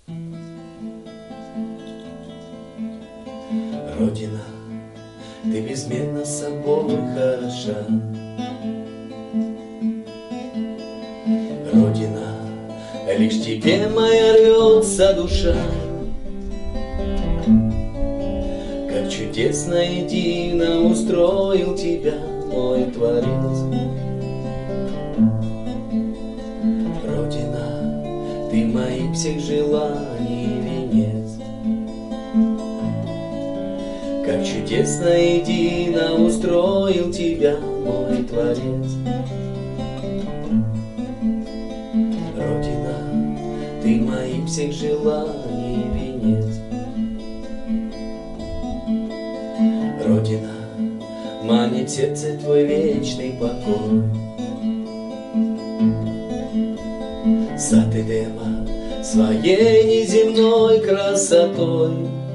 Родина, ты безмерно собой хороша. Родина, лишь тебе моя рвется душа. Как чудесно и дивно устроил тебя мой Творец. Родина, ты моих всех желаний венец. Как чудесно и дивно устроил тебя мой Творец. Родина, ты моих всех желаний венец. Родина, манит сердце твой вечный покой. Сад Эдема своей неземной красотой.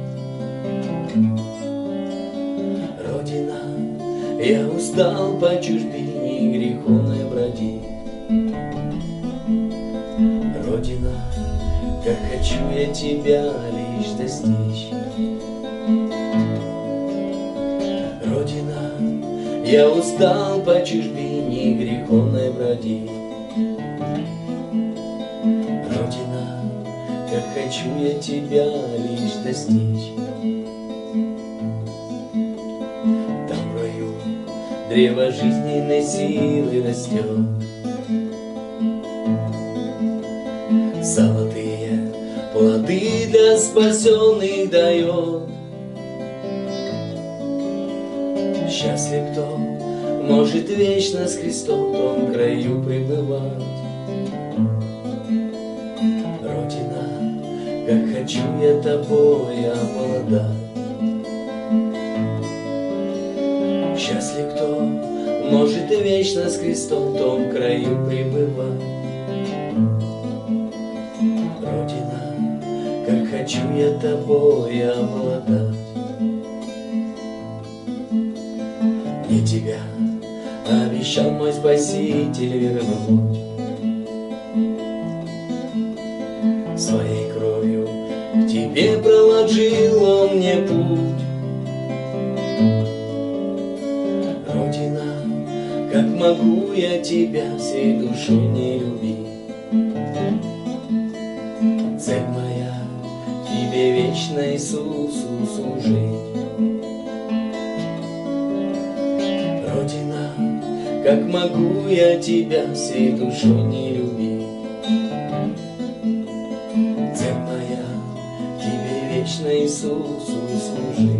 Родина, я устал по чужбине греховной бродить. Родина, как хочу я тебя лишь достичь. Родина, я устал по чужбине греховной бродить. Родина, как хочу я тебя лишь достичь. Там в раю древо жизненной силы растет. Золотые плоды для спасенных дает. Счастлив, кто может вечно с Христом в том краю пребывать. Родина, как хочу я тобой обладать. Счастлив, кто может вечно с Христом в том краю пребывать. Родина, как хочу я тобой обладать. Мне тебя обещал мой Спаситель вернуть. Своей кровью к тебе проложил он мне путь. Родина, как могу я тебя всей душой не любить? Цель моя тебе вечно, Иисусу, служить. Родина, как могу я тебя всей душой не любить? Цель моя тебе вечно, Иисусу, служить.